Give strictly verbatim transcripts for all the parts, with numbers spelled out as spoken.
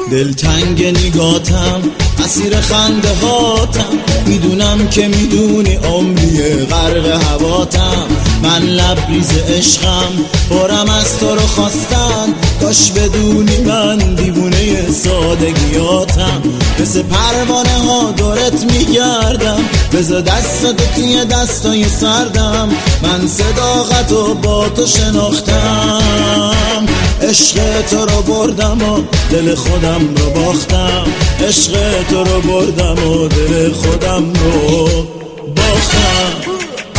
دلتنگ نگاتم، اسیر خنده هاتم، میدونم که میدونی عمریه غرق هواتم. من لبریز عشقم، بارم از تو رو خواستن، کاش بدونی من دیوونه سادگیاتم. مثل پروانه ها دورت میگردم، بذار دستاتو توی دستای سردم. من صداقت رو با تو شناختم، عشق تو رو بردم و دل خودم رو باختم. عشق تو رو بردم و دل خودم رو باختم.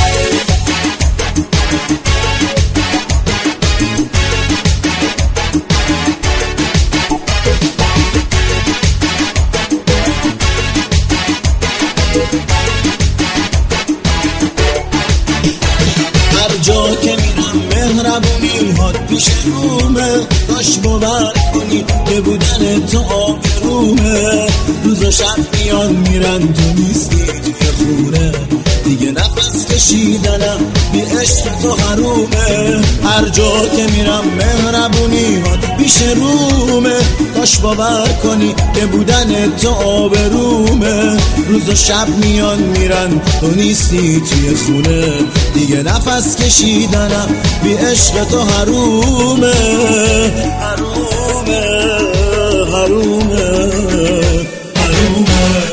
هر جا که میرم مهربونی هات پیش رومه، کاش باور کنی که بودن تو آبرومه. روز و شب میان میرن تو نیستی توی خونه، دیگه نفس کشیدنم بی عشق تو حرومه. هر جا که میرم مهربونی هات پیش رومه، کاش باور کنی که بودن تو آبرومه. روز و شب میان میرن تو نیستی توی خونه، دیگه نفس کشیدنم بی عشق تو حرومه. حرومه حرومه حرومه.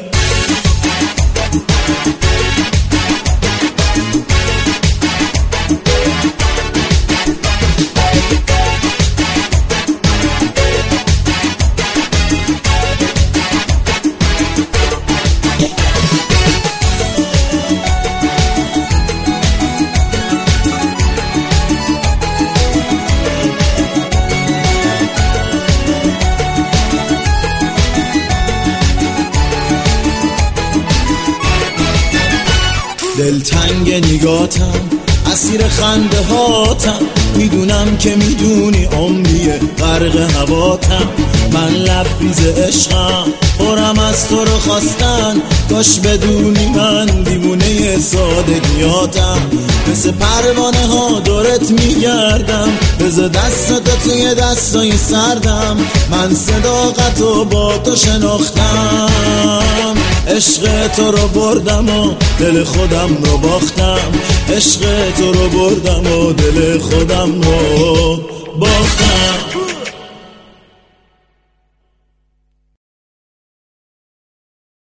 دلتنگ نگاتم، اسیر خنده هاتم، میدونم که میدونی عمریه غرق هواتم. من لبریز عشقم، بارم از تو رو خواستن، کاش بدونی من دیوونه سادگیاتم. مثل پروانه ها دورت میگردم، بذار دستاتو توی دستای سردم. من صداقت رو با تو شناختم، عشق تو رو بردم و دل خودم رو باختم. عشق تو رو بردم و دل خودم رو باختم.